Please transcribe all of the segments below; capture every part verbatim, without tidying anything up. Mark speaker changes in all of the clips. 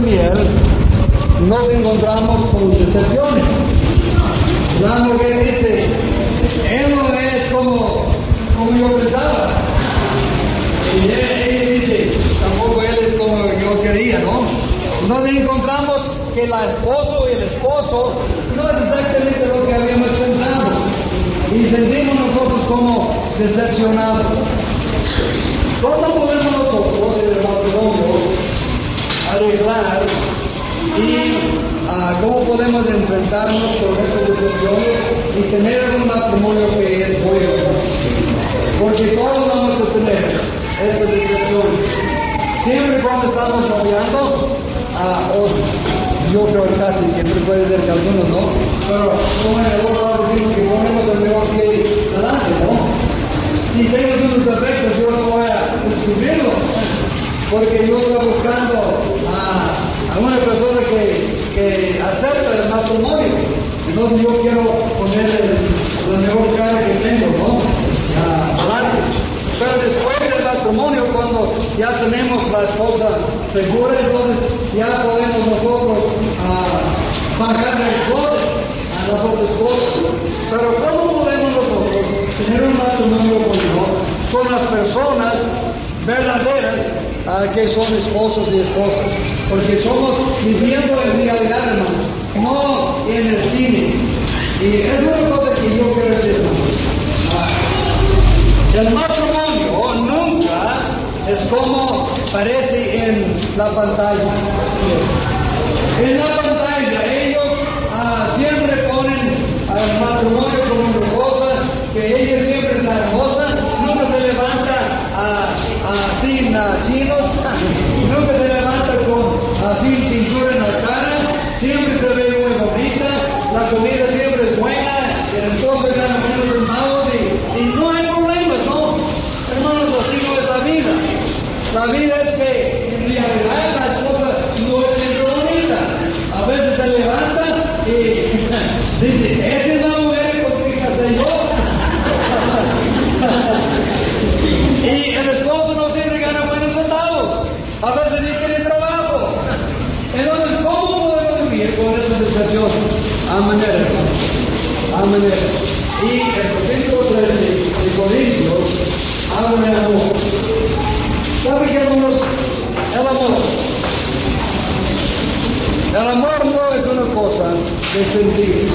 Speaker 1: miel, nos encontramos con decepciones. La mujer dice, él no es como, como yo pensaba. Y ella, ella dice, tampoco él es como yo quería, ¿no? Nos encontramos que la esposa y el esposo no es exactamente lo que habíamos pensado. Y sentimos nosotros como decepcionados. ¿Cómo podemos nosotros, en el matrimonio, arreglar y uh, cómo podemos enfrentarnos con estas decepciones y tener un matrimonio que es bueno? Porque todos vamos a tener estas decepciones. Siempre cuando estamos noviando, uh, oh, yo creo que casi siempre puede ser que algunos no, pero como en el otro lado decimos que ponemos el mejor pie adelante, ¿no? Si tengo unos defectos, yo no voy a descubrirlos, porque yo estoy buscando a, a una persona que, que acepta el matrimonio. Entonces yo quiero poner el, la mejor cara que tengo, ¿no? Adelante. Pero después del matrimonio, cuando ya tenemos la esposa segura, entonces ya podemos nosotros uh, pagar el closet a las otras cosas. Pero ¿cómo podemos nosotros tener un matrimonio bueno con las personas verdaderas uh, que son esposos y esposas? Porque somos viviendo en realidad, hermanos, no en el cine. Y es una cosa que yo quiero decir, hermanos. El matrimonio nunca es como parece en la pantalla. En la pantalla ellos uh, siempre ponen al matrimonio como una cosa, que ella siempre está hermosa, nunca se levanta uh, uh, sin uh, chinos, nunca se levanta con uh, sin pintura en la cara, siempre se ve muy bonita, la comida siempre es buena, el esposo gana buenos centavos y, y no hay problemas, ¿no? Hermanos, así no es la vida. La vida es que en realidad la esposa no es siempre bonita. A veces se levanta y dice, esa es la mujer con que casé yo. Y el esposo no siempre gana buenos centavos. A veces ni tiene trabajo. Entonces, ¿cómo podemos vivir con esas situaciones? A manera, a manera. Y el capítulo trece de Corintios habla de amor. ¿Sabe qué, hermanos? El amor. El amor no es una cosa de sentir.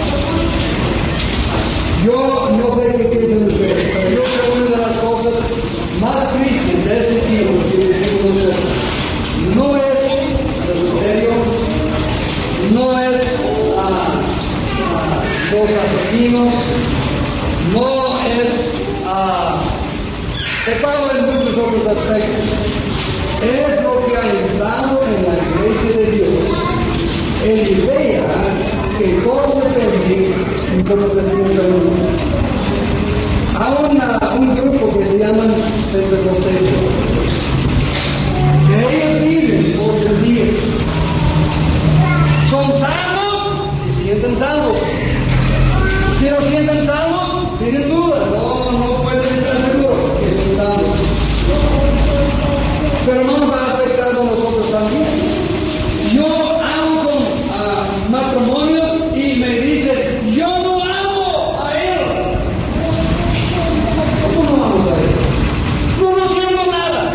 Speaker 1: Yo no sé qué piensan ustedes, pero yo creo que una de las cosas más tristes de este tiempo que vivimos nosotros no es el adulterio, no es uh, uh, los asesinos, no es uh, pecado en muchos otros aspectos. Es lo que ha entrado en la iglesia de Dios, en idea que todo depende en cómo se siente uno. Hay un grupo que se llaman pentecostales, que ellos viven por sentir. Son salvos si sienten salvos. Si no sienten salvos, tienen dudas. No, no pueden estar seguros que son salvos. Pero no nos ha afectado a nosotros también. Yo amo con uh, matrimonios y me dicen, yo no amo a él. ¿Cómo no vamos a él? No, no siento nada.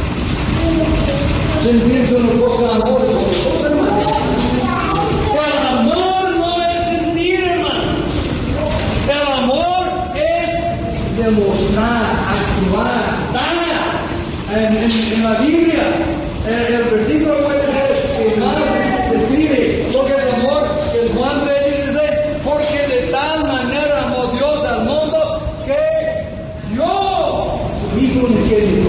Speaker 1: Sentirse una cosa de amor con nosotros, hermano. El amor no es sentir, hermano. El amor es demostrar, actuar, dar. En, en, en la Biblia, en el versículo cuarenta y tres, que más describe lo que es amor, es Juan tres dieciséis, porque de tal manera amó Dios al mundo que dio su Hijo unigénito.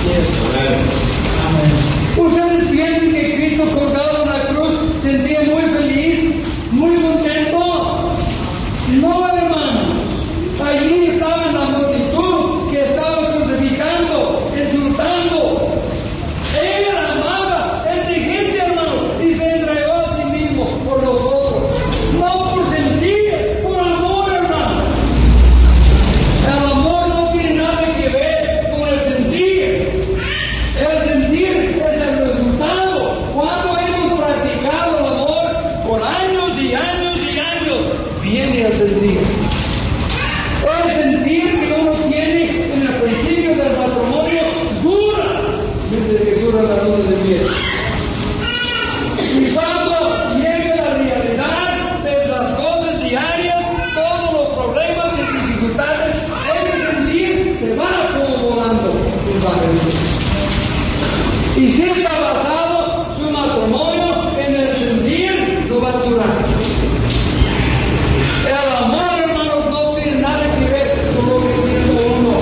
Speaker 1: Amén. Ustedes piensan que Cristo colgado en la cruz sentía muy feliz, muy contento. No, hermano. Allí estaba en la multitud que estaba crucificando, insultando. siete. Y cuando llegue la realidad de las cosas diarias, todos los problemas y dificultades, ese sentir se va como volando. Y si está basado su matrimonio en el sentir, no va a durar. El amor, hermanos, no tiene nada que ver con lo que siente uno.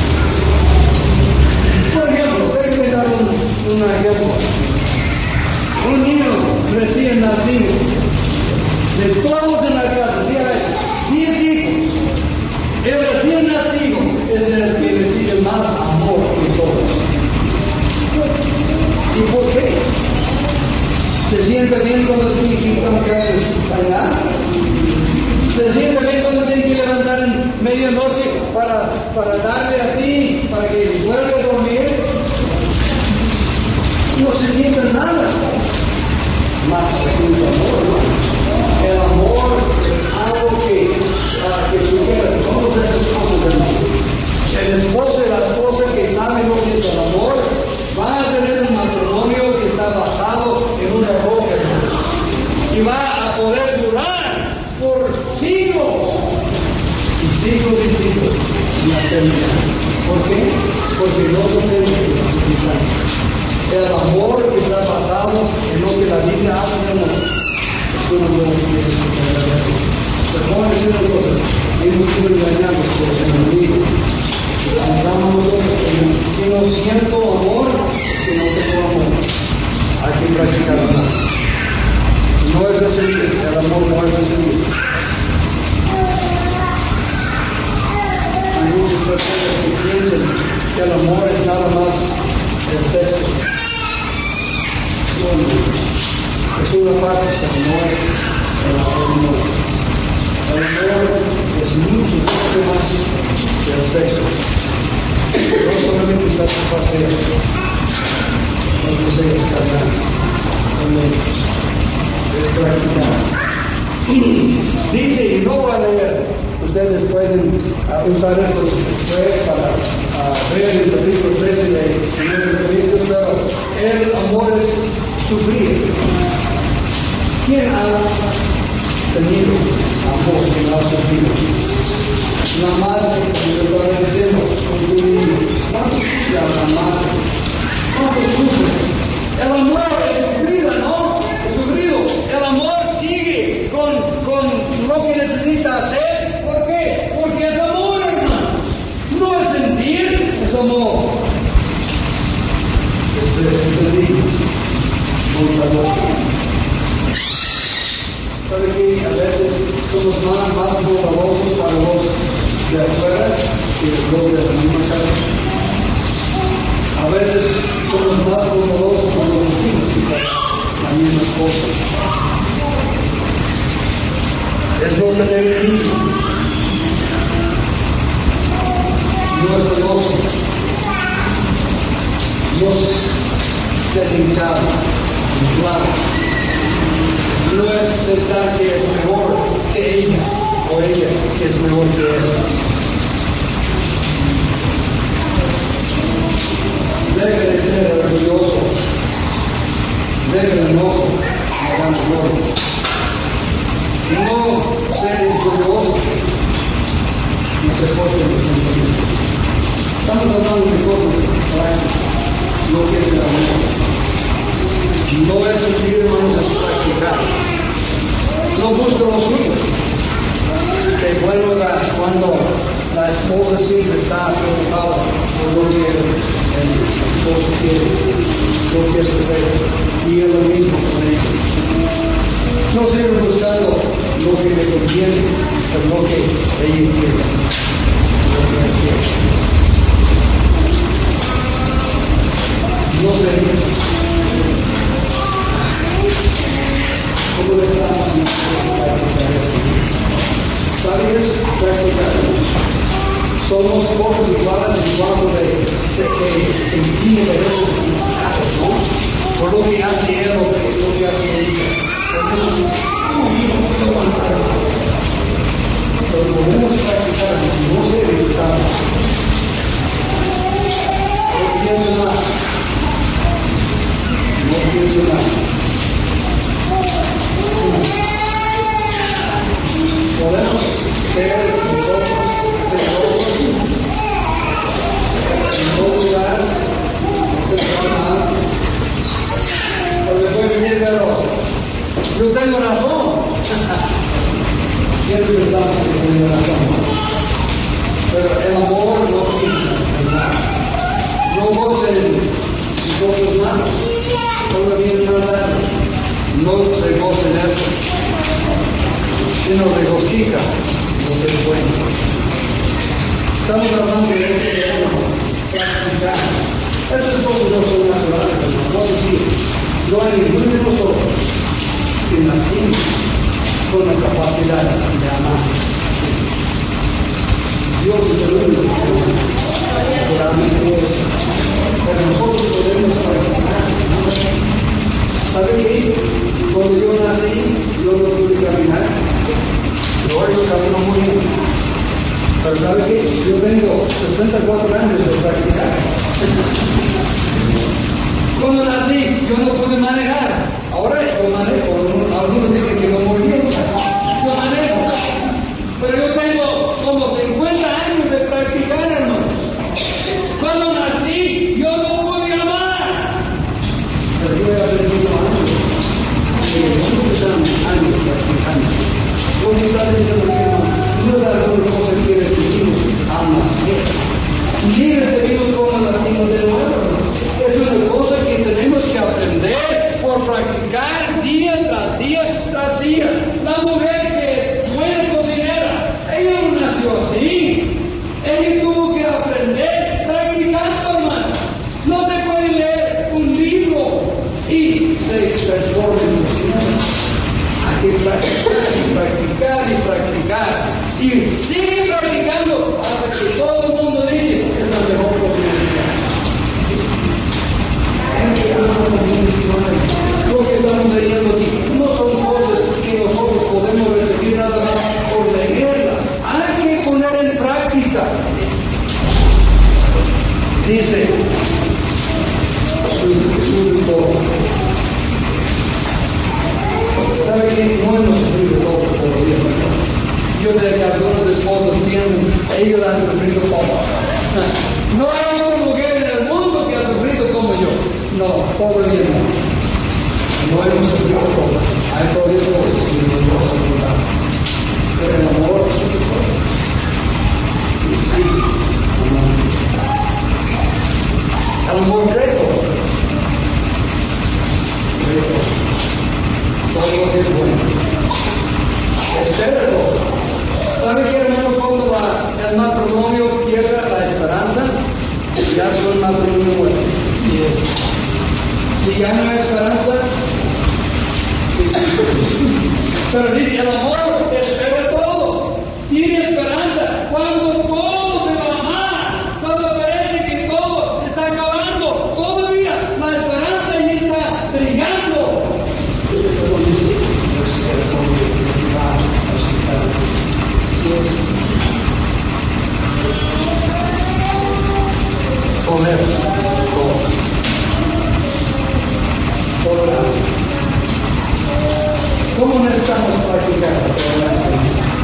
Speaker 1: Por ejemplo, déjenme dar un, un ejemplo. Un niño recién nacido, de todos en la casa, ¿sí? diez hijos. El recién nacido es el que recibe más amor que todos. ¿Y por qué? ¿Se siente bien cuando tiene que ir a bailar? ¿Se siente bien cuando tiene que levantar en medianoche para, para darle así, para que vuelva a dormir? No se siente nada. Más el amor, el amor es algo que, uh, que supera todas esas cosas del mundo. El esposo y la esposa que saben lo que es el amor van a tener un matrimonio que está basado en una roca y va a poder durar por siglos y siglos y siglos en la eternidad. ¿Por qué? Porque no tenemos circunstancias. El amor que está basado en lo que la Biblia habla de amor. Tú no lo quieres entender. Pero vamos a decir una cosa. Hemos sido engañados por el enemigo. Pensamos nosotros que si no siento amor, que no tengo amor. Hay que practicarlo más. No es recibir. El amor no es recibir. Hay muchas personas que piensan que el amor es nada más el sexo. Es una parte, pero no es el amor. El amor es mucho, mucho más que el sexo. No solamente satisfacer, los deseos carnales, también es practicar. Dice, y no voy a leer, ustedes pueden uh, usar estos después para uh, ver el capítulo trece de primera Corintios, pero el amor es sufrir. ¿Quién ha tenido amor que no ha sufrido? La madre, como yo estaba diciendo, con tu niño, ¿cuánto sufre a la madre? ¿Cuánto sufre? El amor es sufrido, ¿no? Es sufrido. El amor sigue con, con lo que necesita hacer. ¿Por qué? Porque es amor, hermano. No es sentir, es amor. Es, es sentir. ¿Sabe que a veces somos más, más bondadosos para los de afuera que los de la misma casa? A veces somos más bondadosos con los vecinos que la misma cosa. Es no tener envidia. No es celoso. No es ser hinchado. Claro, no es pensar que es mejor que ella o ella que es mejor que él. Deje de ser orgulloso, deje de enojo, no ser orgulloso, no se porte en los sentimientos. Estamos hablando de cosas prácticas, no que es el amor. No es sentir, hermanos, es practicar. No busca lo suyo. Que bueno cuando la esposa siempre está preocupada por lo que el, el esposo quiere, lo que es hacer, y él lo mismo con ella. No siempre buscando lo que le conviene, pero lo que ella quiere, lo que él quiere. No se ¿cómo le estamos ¿sabes? Practicar. Somos pocos iguales en cuanto de, de sentimos a veces equivocados, ¿no? Por lo que hace él o por lo que hace ella. Podemos, no, no puedo aguantar más. Pero podemos practicar, no se evitamos. No pienso más. mencionar. Podemos ser nosotros teólogos en todo lugar, no se nada. Pero después decir, pero yo tengo razón. Siempre pensamos que tengo razón. Pero el amor no piensa en nada. No gocen sus manos, todavía no nada. No se goce en eso, sino regocija lo que es bueno. Estamos hablando de esto que debemos practicar. Estas cosas no son naturales, no decir, no hay ninguno de nosotros que nacimos con la capacidad de amar. Dios es el único que ama, por amor es, pero nosotros podemos practicar. ¿Sabe qué? Cuando yo nací, yo no pude caminar. Yo hoy camino muy bien. Pero ¿sabe qué? Yo tengo sesenta y cuatro años de practicar. Cuando nací, yo no pude manejar. Ahora yo manejo. Algunos dicen que no muy bien. Yo manejo. Pero yo tengo como cincuenta años de practicar, hermanos. Cuando nací, yo no pude amar. Pero yo he aprendido años. Años practicando. Vos me estás diciendo que no es alguna cosa que recibimos al nacer. Ni recibimos como nacimos de nuevo. Es una cosa que tenemos que aprender por practicar día tras día tras día. La mujer que es buena cocinera, ella no nació así. Ella tuvo que aprender practicando, hermano. No se puede leer un libro y se transforma en cocinera. Hay que practicar y practicar y practicar. Y sigue practicando hasta que todo el mundo dice que es la mejor cocinera. Lo que estamos leyendo aquí no son cosas que nosotros podemos recibir nada más por leerla. Hay que poner en práctica. Dice ¿sabe qué? No hemos sufrido todo todavía. Yo sé que algunas esposas piensan, ellos han sufrido todo. No hay otra mujer en el mundo que ha sufrido como yo. No, todavía no. No hemos sufrido todo. Hay todavía cosas que nos vamos a contar. Pero el amor sufre todo. Y sí, el amor cree todo. Cree todo. Todo lo que es bueno. Espera todo. ¿Sabe qué, hermano? Cuando la, el matrimonio pierde la esperanza, ya es un matrimonio bueno. Sí es. Si ya no hay esperanza, pero dice el amor espera todo. Tiene esperanza. Cuando todo se va a amar, cuando parece que todo se está acabando, todavía la esperanza ya está brillando. Comer todo. Tolerancia. ¿Cómo necesitamos practicar la tolerancia?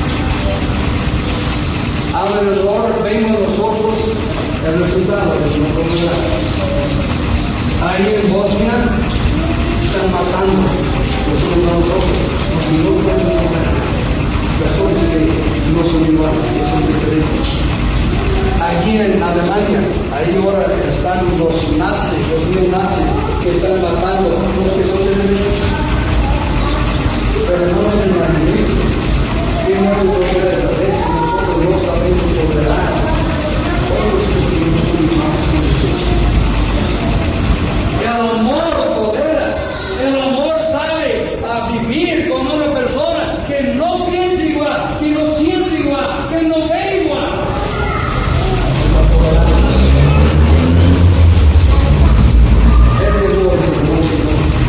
Speaker 1: Alrededor vemos nosotros el resultado de su comunidad. Ahí en Bosnia están matando los unos a los otros, los no pueden comer. Personas que no son iguales, que son diferentes. Aquí en Alemania, ahí ahora están los nazis, los neonazis, que están matando a los que son enemigos. Pero no nos imaginemos que no hay tolerar esa vez, que nosotros no sabemos tolerar. Todos sufrimos un mal. El amor tolera, el amor sabe a vivir con una persona que no piensa igual, que no siente igual, que no ve igual. Este es lo que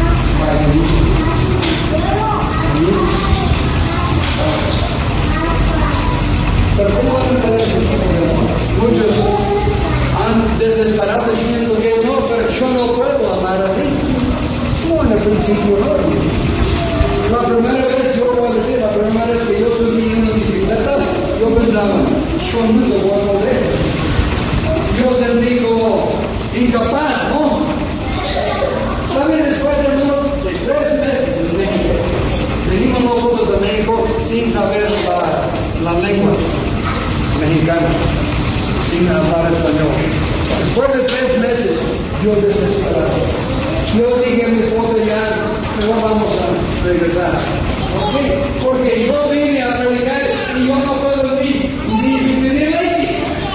Speaker 1: principio enorme. La primera vez, yo voy a decir, la primera vez que yo subí en una bicicleta, yo pensaba, yo nunca voy a poder. Yo sentí como incapaz, ¿no? ¿Saben? Después de, unos, de tres meses en México, venimos nosotros de México sin saber la, la lengua mexicana, sin hablar español. Después de tres meses, yo desesperado. Yo dije a mi esposa ya, mejor vamos a regresar. ¿Por qué? Porque yo vine a predicar y yo no puedo ni, ni vivir leche.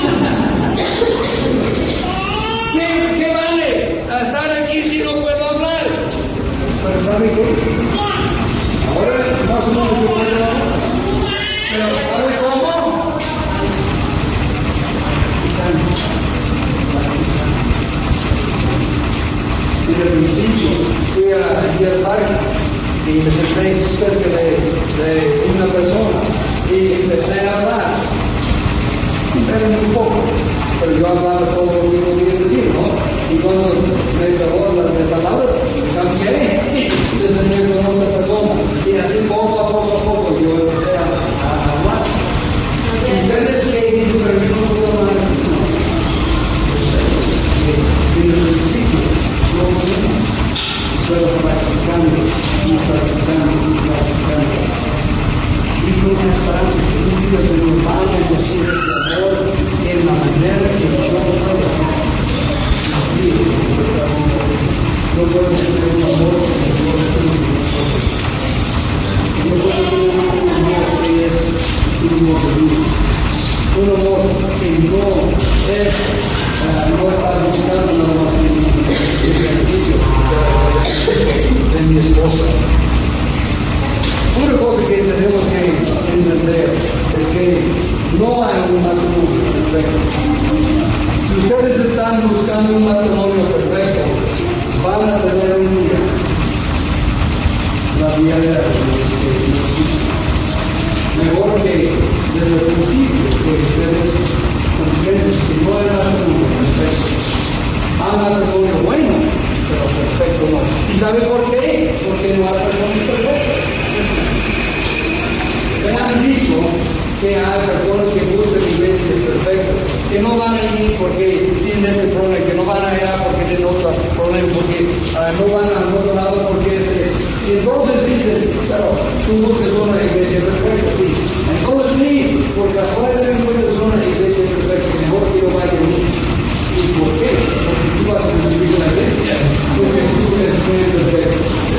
Speaker 1: ¿Qué, ¿Qué vale estar aquí si no puedo hablar? Pero ¿sabe qué? Ahora más o menos yo puedo hablar. Pero ¿sabe cómo? En el principio fui a, aquí al parque y me senté cerca de, de una persona y empecé a hablar. Pero muy poco, pero yo hablaba todo lo que podía decir, ¿no? Y cuando me acabó las palabras, cambié y me senté con otra persona. Y así poco a poco a poco yo empecé a, a hablar. ¿Ustedes qué dicen? Pero yo no puedo hablar. En el principio, pero practicando y practicando y practicando. Y con la esperanza que un día se nos vaya a decir este amor en la manera que nosotros trabajamos. No puedo tener un amor que no puedo tener un amor que es un amor de Dios. Un amor que no es, uh, no está buscando nada más que el beneficio de mi esposa. Una cosa que tenemos que entender es que no hay un matrimonio perfecto. Si ustedes están buscando un matrimonio perfecto, van a tener un día la vida de Dios. Mejor que desde el principio que ustedes comprenden que no hay matrimonio perfecto. Hay matrimonio bueno, pero perfecto no. ¿Y sabe por qué? Porque no hay matrimonio perfecto. Me han dicho que hay personas que buscan iglesias perfectas, que no van a ir porque tienen este problema, que no van allá porque tienen otro problema, porque uh, no van al otro lado porque este. Y entonces dicen, pero tú buscas una iglesia perfecta, sí. Entonces sí, porque afuera de encuentras una iglesia perfecta, mejor que no vaya a ir. ¿Y por qué? Porque tú vas a recibir una iglesia, porque tú eres muy perfecto.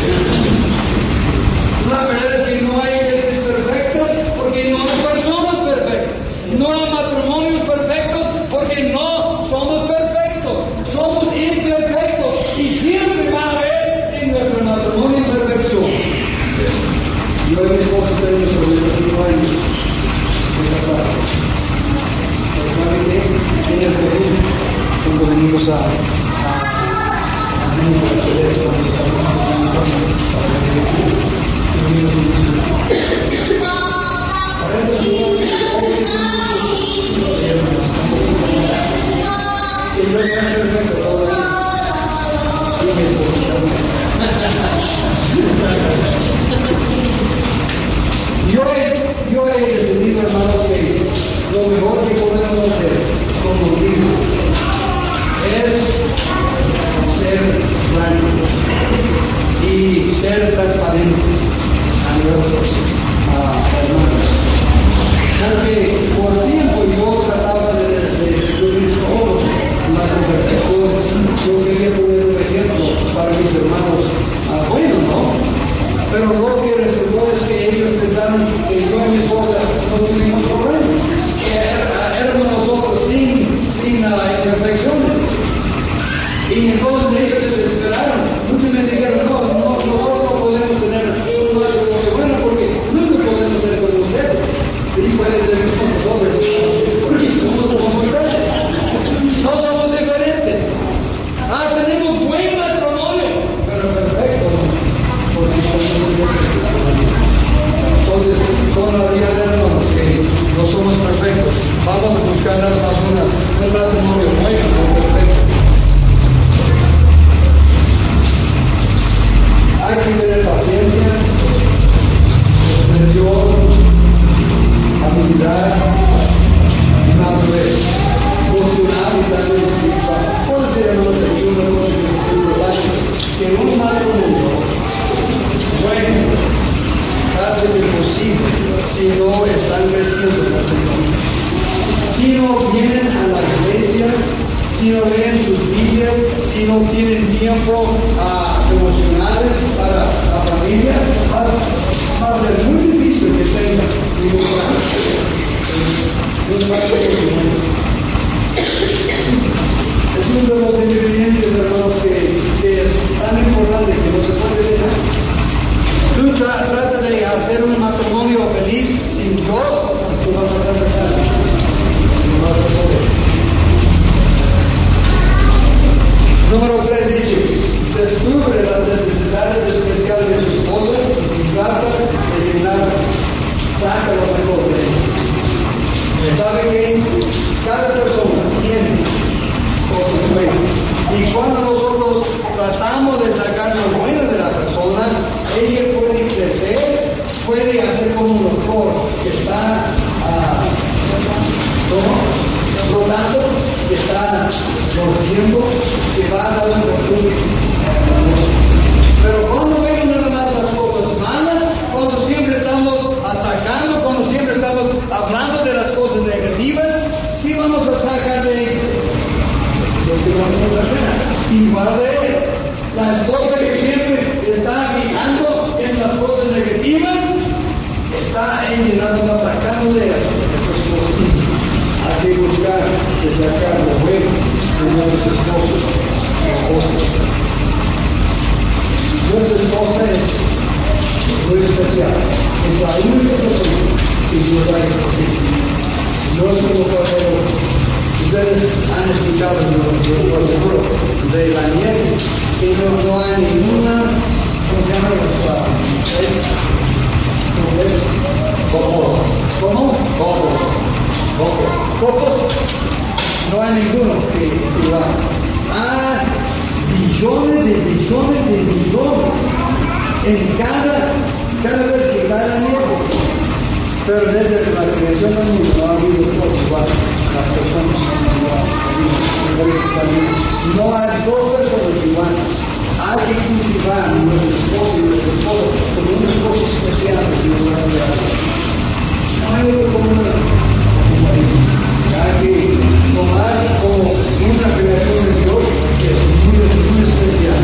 Speaker 1: La verdad es que no hay iglesias perfectas porque no hay personas perfectas. No hay matrimonios perfectos porque no somos perfectos. Somos imperfectos y siempre va a haber en nuestro matrimonio imperfección. Yo y mi esposa tenemos cinco años de casados. Pero ¿saben qué? En el Perú, cuando venimos a a México, a Celeste, cuando estamos para yo he, yo he decidido, hermanos, que lo mejor que podemos hacer como hijos es ser francos y ser transparentes a nuestros uh, hermanos. Porque por tiempo yo trataba de descubrir todas las imperfecciones. Yo quería poner un ejemplo para mis hermanos uh, buenos, ¿no? Pero lo que resultó es que ellos pensaron que yo y mi esposa no tuvimos problemas, que éramos nosotros sin, sin uh, imperfecciones. Y entonces ellos desesperaron. Muchos me dijeron, no, no, nosotros no podemos tener un matrimonio bueno porque nunca podemos ser como ustedes. Sí, puede ser nosotros. ejemplo, uh, devocionales para la familia, va, va a ser muy difícil que tenga un Es uno de los ingredientes, hermanos, que, que es tan importante que no se puede dejar. Tú tra trata de hacer un matrimonio feliz sin Dios, tú vas a fracasar. No vas a poder. Número tres dice, descubre las necesidades especiales de su esposa y trata de llenarlas. Sácalos mejor de ella. ¿Sabe que cada persona tiene cosas buenas? Y cuando nosotros tratamos de sacar lo bueno de la persona, ella puede crecer, puede hacer como un doctor que está uh, rodando, que está floreciendo, que va a dar un perfume. Pero cuando vemos nada más las cosas malas, cuando siempre estamos atacando, cuando siempre estamos hablando de las cosas negativas, ¿qué vamos a sacar de ellos? Lo que vamos a hacer. Igual de él. La esposa que siempre está fijando en las cosas negativas, está ella nada más sacando de ellas. Hay que buscar de sacar lo bueno de nuestros esposos y esposas. Nuestra esposa es muy especial. Es la única persona que Dios ha escogido. No es como cualquier otro. Ustedes han escuchado, por seguro, de Daniel, que no, no hay ninguna, ¿cómo se llama? Copos. ¿Cómo? Copos. Copos. Copos. No hay ninguno que igual. Ah, billones de billones de billones en cada, cada vez que cae la nieve. Pero desde la creación del mundo no ha habido cosas igual. Las personas no hay dos personas iguales. Hay que cultivar nuestro esposo y nuestro esposo como unas cosas especiales en la vida. No hay otro como hay que tomar como una creación de Dios que es muy, muy especial.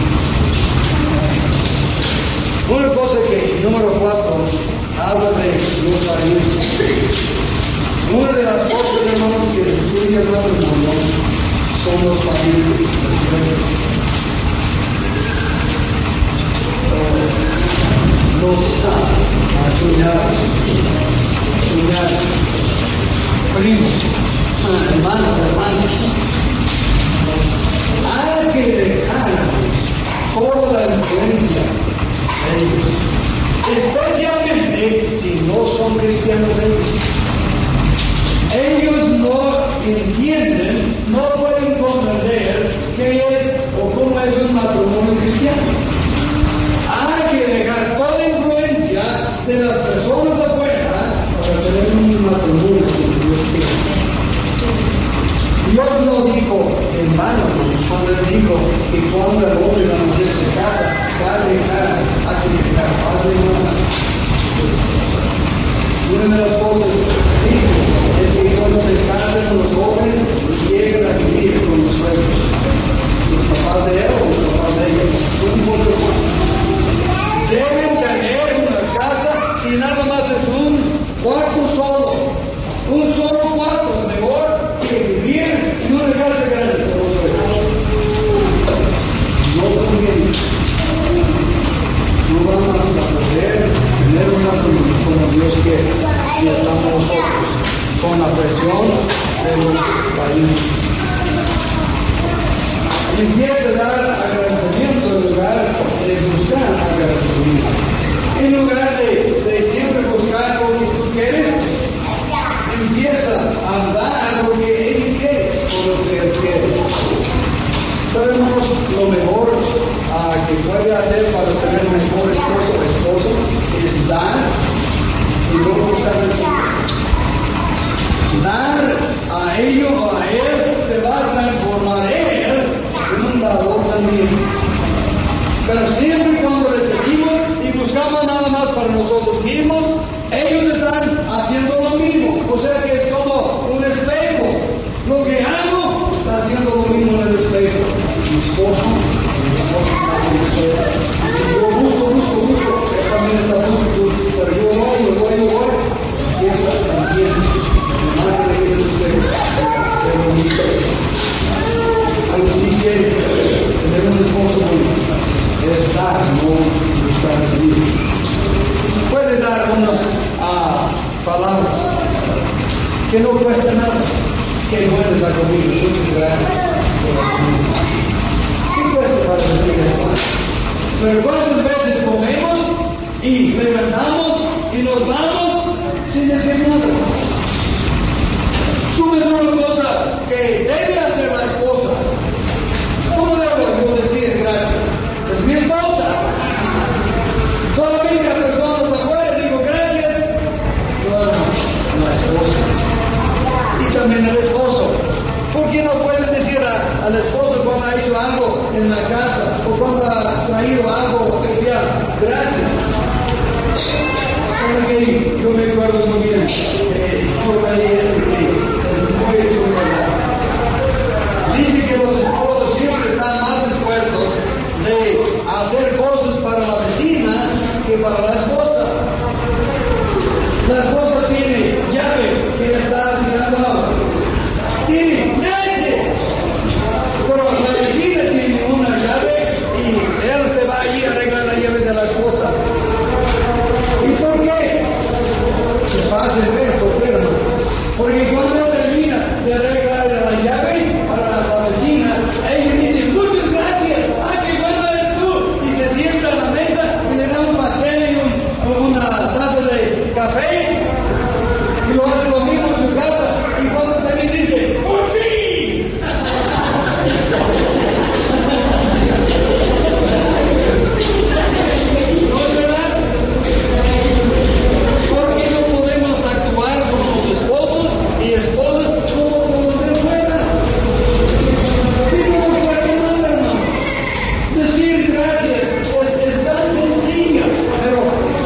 Speaker 1: Una cosa que, número cuatro, habla de los alimentos. Una de las cosas, hermanos, que destruye el matrimonio son los alimentos. Los cuñados, cuñados, primos, hermanos, hermanos. Hay que dejar toda la influencia de ellos, especialmente si no son cristianos ellos. Ellos no entienden, no pueden comprender qué es o cómo es un matrimonio cristiano. Hay que dejar toda influencia de las personas afuera para tener un matrimonio como Dios quiere. Dios no dijo en vano cuando Él dijo que cuando el hombre y la mujer se casan, va a dejar, hay que dejar padre y madre. Una de las cosas es que cuando se casan los jóvenes, llegan a vivir con los suegros. Los papás de él o los papás de ellos. Un punto más. Deben tener una casa si nada más es un cuarto solo. Un solo cuarto es mejor que vivir en una casa grande. No también. No vamos a poder tener una familia como Dios quiere si estamos nosotros con la presión de los países. Empieza a dar agradecimiento en lugar de buscar agradecimiento. En lugar de, de siempre buscar lo que tú quieres, empieza a dar lo que Él quiere o lo que Él quiere. Sabemos lo mejor uh, que puede hacer para tener un mejor esposo o esposa es dar y no buscar el dar a ellos o a él se va a transformar él en un dador también. Pero siempre cuando recibimos y buscamos nada más para nosotros mismos, ellos están haciendo lo mismo. O sea que es como un espejo. Lo que hago está haciendo lo mismo en el espejo. Mi esposo, mi unas ah, palabras que no cuesta nada. Qué buena es la comida, muchas gracias por la comida. ¿Qué cuesta para decir esto? Pero ¿cuántas veces comemos y levantamos y nos vamos sin decir nada? Tú me dices una cosa que debe hacer la esposa. ¿Cómo debo yo decir gracias? Es mi esposa. Solamente a personas afuera digo gracias. No, no, la esposa. Y también el esposo. ¿Por qué no pueden decir a, al esposo cuando ha hecho algo en la casa o cuando ha traído algo especial? Gracias. Porque yo me acuerdo muy bien, eh, por ahí es muy verdad. Dice que los esposos siempre están más dispuestos de hacer cosas para la vecina que para la esposa. La esposa tiene llave que está tirando agua. Tiene leche. Pero la vecina tiene una llave y él se va allí a arreglar la llave de la esposa. ¿Y por qué? Es fácil ver, ¿por qué no? Porque cuando termina de arreglar la llave para la vecina, ella dice, muchas gracias, ¡ah, qué bueno eres tú! Y se sienta a la mesa y le da un pastel y un, una taza de café y lo hace lo mismo en su casa y cuando también dice, ¡por fin! ¿No es verdad? ¿Por qué no podemos actuar como los esposos y esposas como, como de fuera? Digo, ¿para qué nada, hermano? Decir gracias es, es tan sencillo, pero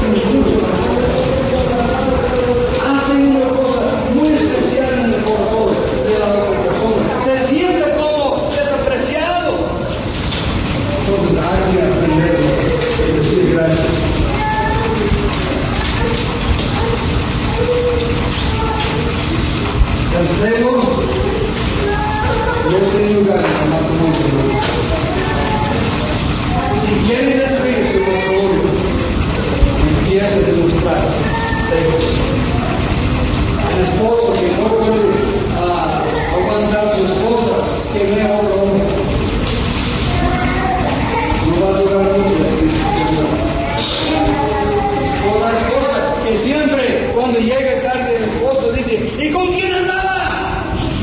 Speaker 1: hacen una cosa muy especial en el corazón de la otra persona. Se siente como desapreciado. Entonces hay que aprender a decir gracias. Tercero, no tiene lugar en el matrimonio. Si quieres destruir su matrimonio, empieza a demostrar celos. El esposo que no puede uh, aguantar a su esposa, que vea a otro hombre. No va a durar mucho o la esposa que siempre cuando llega tarde el esposo dice, ¿y con quién andaba?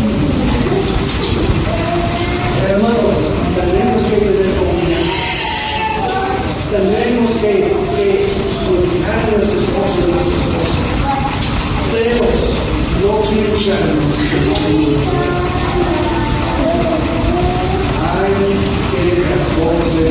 Speaker 1: Hermanos, tenemos que tener confianza. Tenemos que, que cuidar de los esposos y las esposas. Celos, no quiero hay que reconocer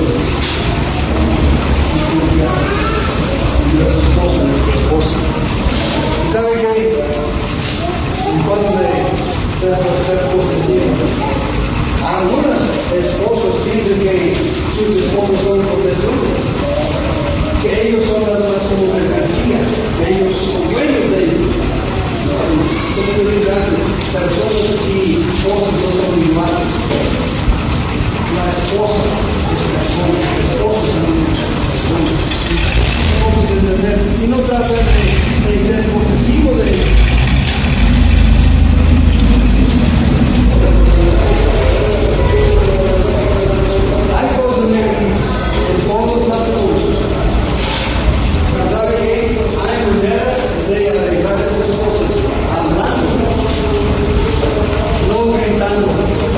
Speaker 1: y confiar en los esposos y las esposas. ¿Y sabe qué? En cuanto de ser, ser posesivos, algunos esposos piensan que sus esposos son posesores, que ellos son nada más como mercancía, que ellos son dueños de ellos. Son grandes personas y esposas no son iguales. La esposa es persona, la esposa es persona. Entender y no tratar de, de ser posesivo de ellos. Hay cosas negativas en todos los matrimonios. Pero ¿sabe qué? Hay maneras de arreglar esas cosas hablando, no gritando,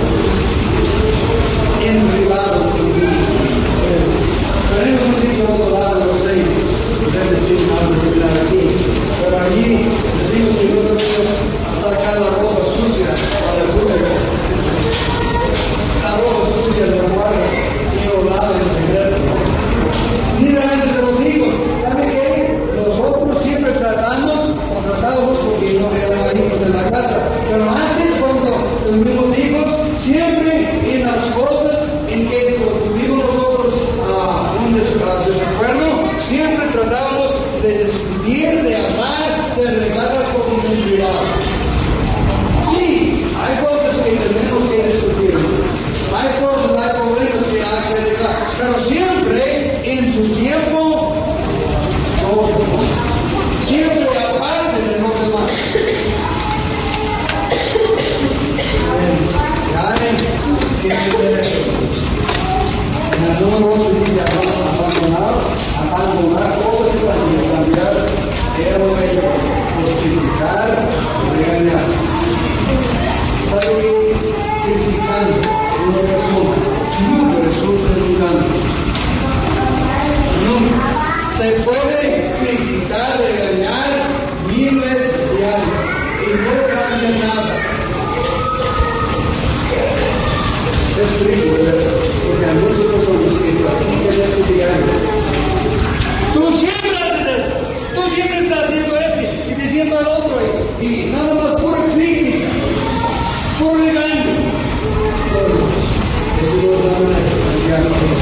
Speaker 1: en privado. Tenemos un dicho de otro lado, no sé, ustedes decir algo similar aquí, pero allí decimos que no debemos sacar la ropa sucia para el público. La ropa sucia de la guarda y lo lava en secreto. Mira, antes de los hijos, ¿sabe qué? Nosotros siempre tratamos, o tratamos porque no éramos hijos de la casa, pero antes cuando tuvimos hijos, siempre en las cosas en que tuvimos nosotros uh, un des uh, desacuerdo, siempre tratamos de discutir, de amar, de arreglar las cosas en privado. Sí, hay cosas que tenemos que discutir, hay cosas, hay problemas que hay que arreglar, pero siempre en su tiempo, todo. Se puede criticar, regañar mil veces diarios y no cambia nada. Es triste, ¿verdad? Porque a nosotros somos que practican esto diario. Tú siempre haces esto, tú siempre estás haciendo esto y diciendo al otro, y, y nada más pura crítica, puro regaño. Eso no da una expresión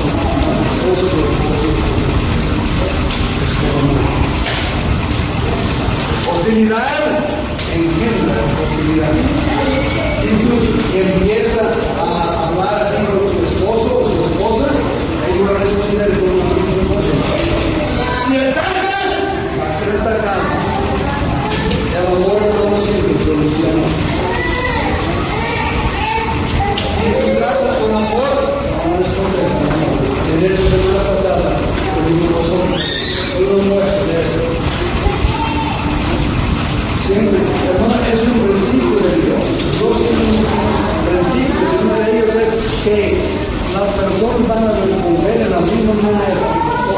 Speaker 1: hostilidad engendra hostilidad. Si tú empiezas a hablar así con tu esposo o tu esposa, hay una responsabilidad de una persona. Si atacas, va a ser atacado. El amor no siempre soluciona. Si tú tratas con amor, no respondes con amor. En esa semana pasada, tuvimos nosotros una muestra de esto. Siempre, hermano, es un principio de Dios. Dios tiene un principio, y uno de ellos es que las personas van a responder de la misma manera.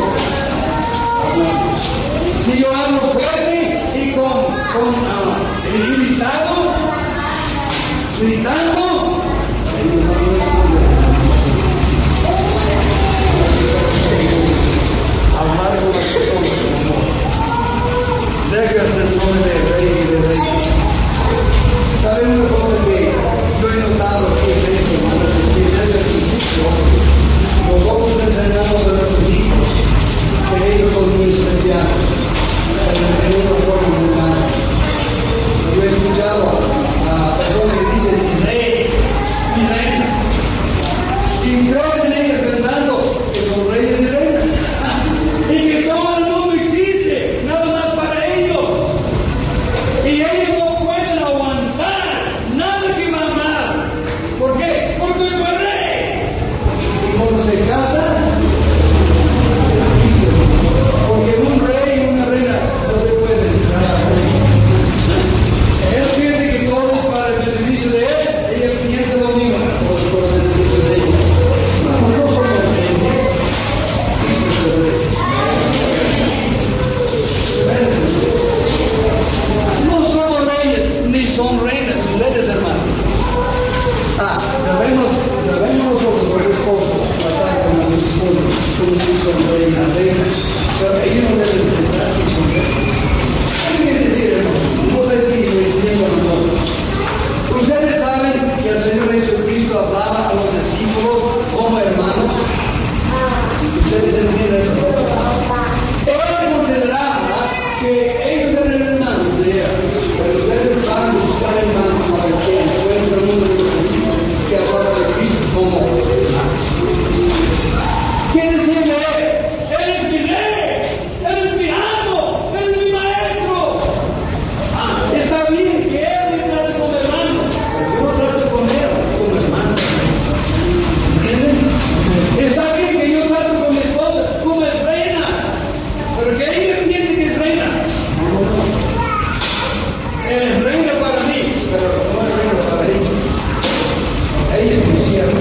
Speaker 1: Si yo hablo fuerte y con, con uh, gritado, gritando, ellos van a responder. Hablar con las personas con amor. Déjase el nombre de rey y de rey. ¿Saben una cosa que yo he notado aquí en esto, hermano? Que desde el principio nosotros enseñamos a nuestros hijos que ellos son muy especiales, en una forma muy humana. Yo he escuchado a personas que dicen mi rey, mi reina, y creo que en ellos pensando que son reyes y reinas, y que todo el mundo existe, nada más para ellos. Y ellos no pueden aguantar nada que mamar. ¿Por qué? Porque es el rey. Y cuando se casan, porque un rey y una reina no se pueden entrar al rey. Él piensa que todo es para el beneficio de él, ella piensa lo mismo, todo es para el beneficio de ella. No, no somos reyes. No somos reyes ni son reinas, ustedes hermanos. Ah, debemos, debemos nosotros los esposos tratar con los esposos como si son reinas, reinas, pero ellos no deben pensar que son reinas. ¿Qué quiere decir, hermanos? No sé si lo entiendo a nosotros. Ustedes saben que el Señor Jesucristo hablaba a los discípulos como hermanos. Ustedes entienden eso. Él consideraba que ellos eran hermanos de él, pero ustedes van a buscar hermanos para que encuentren uno de los discípulos que hablaba de Cristo como hermano. ¿Qué decía de él? Él es mi rey, él es mi amo, él es mi maestro. Ah, está bien que él me trate como hermano, pero yo no trato con él como hermano. ¿Entienden? Está bien que yo trato con mi esposa como es reina, pero que ella entiende que es reina. Es reina para mí, pero no es reina para ella. Ella es mi sierva.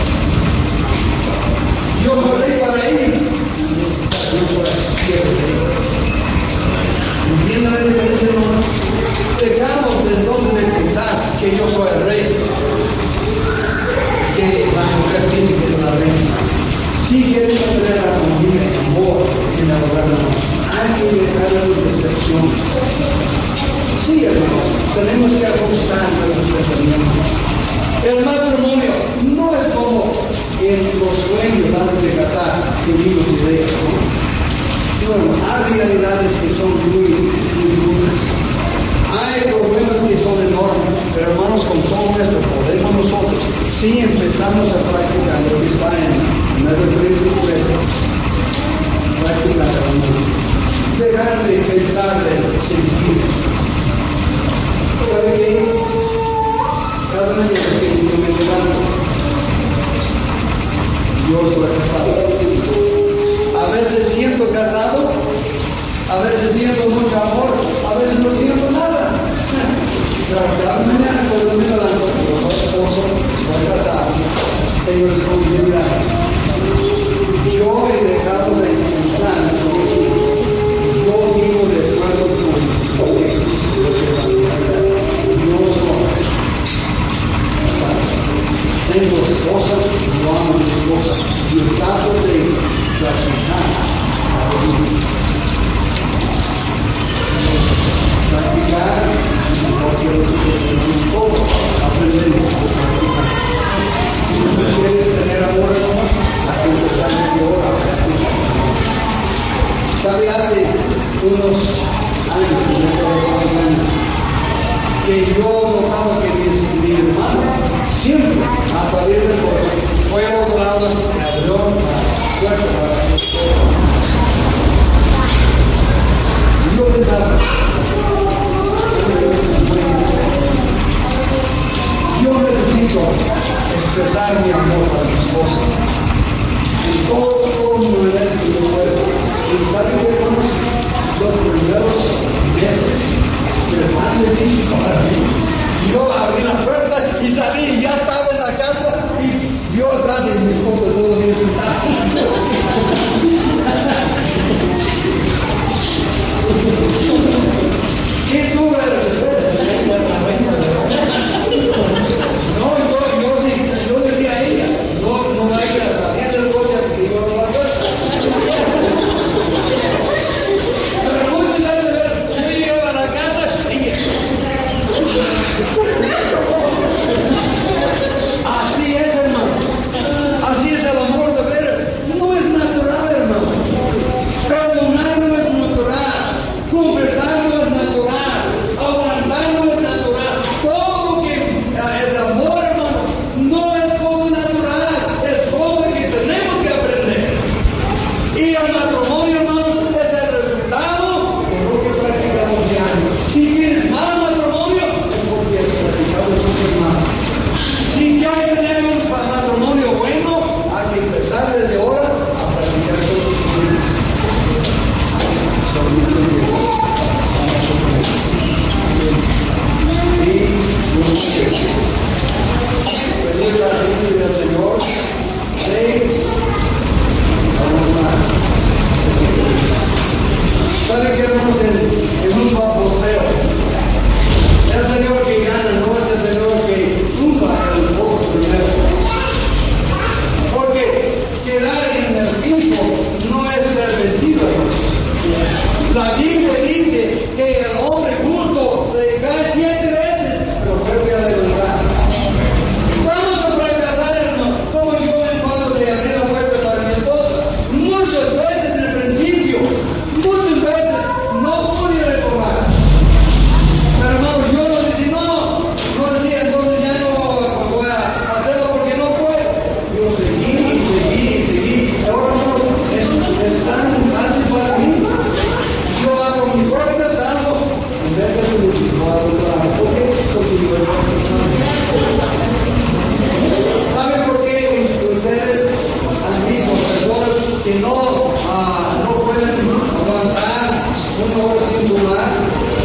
Speaker 1: Yo soy rey para ella. Yo soy sierva de ella. ¿Entienden la diferencia, hermano? Dejamos de entonces de pensar que yo soy el rey, que la mujer piensa que es la reina. Si quieres tener armonía, amor en el hogar, hay que dejar las decepciones. Sí, hermano, tenemos que ajustar nuestros pensamientos. El matrimonio no es como en los sueños antes de casar que vimos ideas, ¿no? Bueno, hay realidades que son muy, muy duras. Hay problemas que son enormes, pero hermanos, con todo esto podemos nosotros, si empezamos a practicar lo que está en nuestro Corintios tres, practicar el amor, dejar de pensar de sentir. ¿Sabe qué? Cada mañana que yo me levanto, yo estoy casado. A veces siento casado, a veces siento mucho amor, a veces no siento nada. Pero cada mañana cuando me levanto, yo soy esposo, soy casado, tengo responsabilidad. Yo he dejado de pensar en lo que ¿Sabe? Hace unos años, que yo notaba que mi, mi hermano siempre a salir del coche fue a otro lado, se abrió la puerta para que yo pensaba, yo necesito expresar mi amor para mi esposa en todo, todo mi manera que yo puedo. Y sabe que los primeros meses fue tan difícil para mí. Yo abrí la puerta y salí y ya estaba en la casa y vio atrás y mi esposa todo bien sentado. ¿Qué tú eres? No, yo, yo, yo decía a ella, no, no vaya a salir del coche hasta que yo abra la puerta. Pero muchas veces yo llego a la casa y así es, hermano. Así es el amor de veras. No es natural, hermano. Perdonar no es natural. Conversar no es natural. Aguantar no es natural. Todo que es amor, hermano, no es como natural. Es como que tenemos que aprender. Y el matrimonio, hermano, es el resultado de lo que practicamos diario. Si tienes mal matrimonio, es porque practicamos mucho más. Si ya tenemos un matrimonio bueno, hay que empezar desde ahora a practicar cosas buenas. Y pedir la ayuda del Señor de avanzar. ¿Sabe qué, hermanos? En, en un boxeo, el Señor que gana no es el Señor que tumba el box primero. Porque quedar en el piso no es ser vencido. La Biblia dice que el hombre justo se cae siete veces, pero vuelve a levantar. Vamos a fracasar, hermano, como yo en cuanto le abrí la puerta para mi esposa. Muchas veces en el principio, muchas veces no pude retomar. Pero hermano, yo no decía, no, no decía, entonces ya no voy a hacerlo porque no puedo. Yo seguí, seguí, seguí. Ahora no, es, es tan fácil para mí. Yo hago mi puerta, salgo, en vez de que no hago nada. ¿Por qué? Porque yo ¿saben por qué ustedes han visto personas que no, ah, no pueden aguantar una hora sin fumar?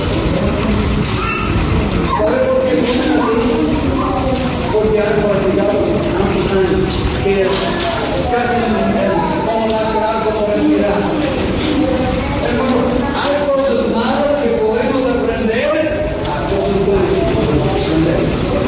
Speaker 1: ¿Saben por qué piensan así? Porque han practicado tantos años que es casi como natural, como respirar. Hermano, hay cosas malas que podemos aprender, hay cosas buenas que podemos aprender.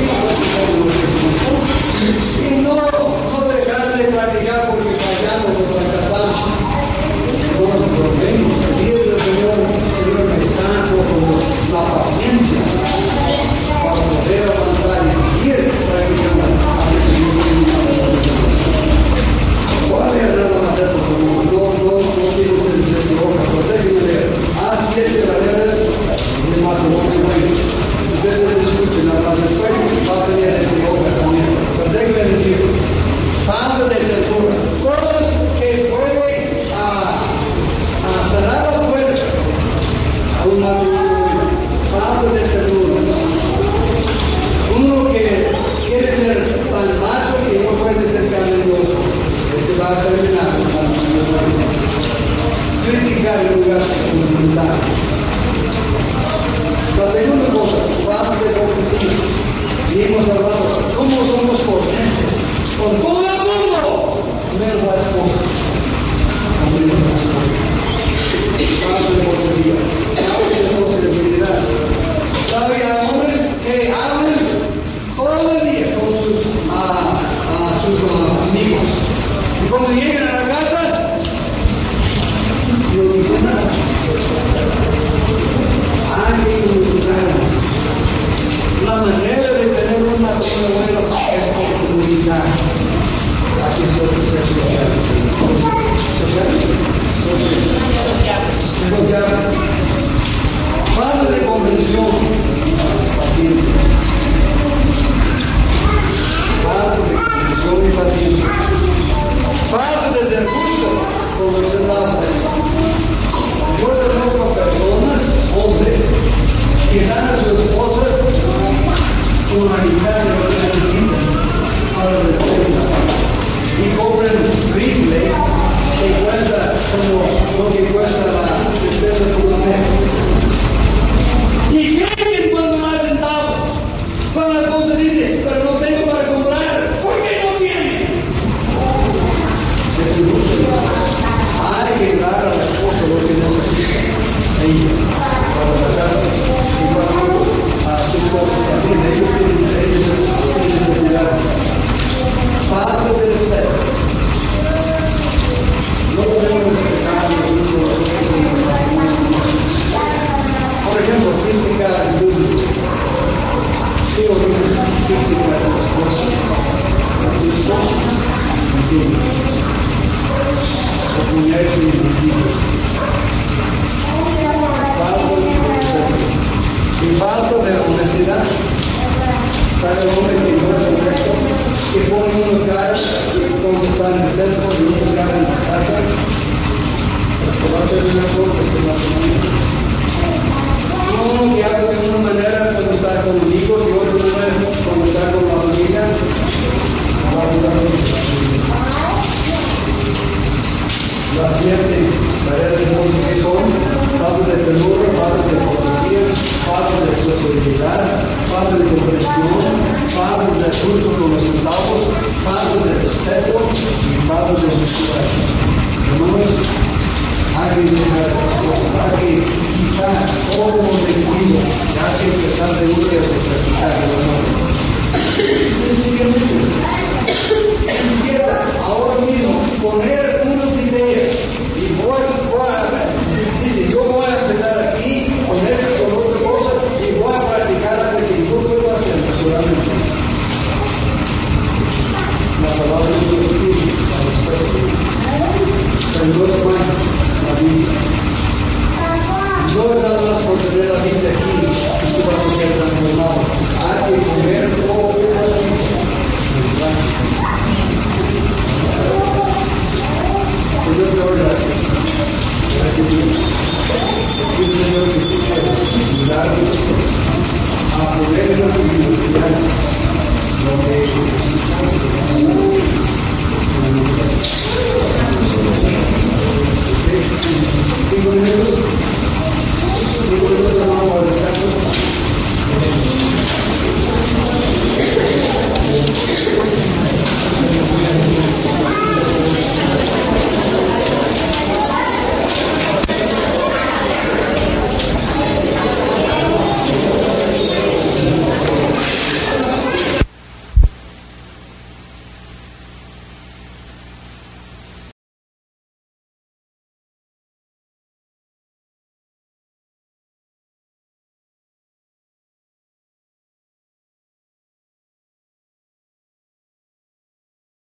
Speaker 1: Y no, no dejar de practicar porque fallamos o fracasamos. Nosotros podemos pedirle al Señor, Señor, me está como la paciencia para poder avanzar y seguir practicando a veces ¿cuál es nada más esto? No, no, no quiero que se equivoque, protéjenme de él. Ah, siete barreras de matrimonio bueno. Ustedes escuchen, nada más después va a tener el equivoque también. Pero déjenme decir, falta de ternura. Cosas que pueden a, a cerrar las puertas a un matrimonio. Falta de ternura. Uno que quiere ser tan macho que no puede ser cariñoso. Este va a terminar con la criticar el lugar de humildad. La segunda cosa, parte de cortesía. Y hemos hablado cómo somos corteses con todo el mundo, menos la esposa. Menos la esposa. Parte de cortesía. Parte de responsabilidad. ¿Sabe a hombres que hablan todo el día con sus, a, a sus uh, amigos? Y cuando llegan a la casa, no dicen nada. Hay que buscar. La manera de tener un matrimonio bueno es con comunidad. Aquí se una cosa, este matrimonio. Uno que habla de una manera cuando está con amigos y otra manera cuando está con la familia. Las siete tareas de Dios que son falta de ternura, falta de cortesía, falta de sociabilidad, falta de comprensión, falta de asunto con los centavos, falta de respeto y falta de honestidad. Hermanos, hay que dejar hay que quitar todo lo negativo, hay que empezar de una vez a practicar el amor. Sencillamente, empieza ahora mismo poner unas ideas y voy, voy a, dice, yo voy a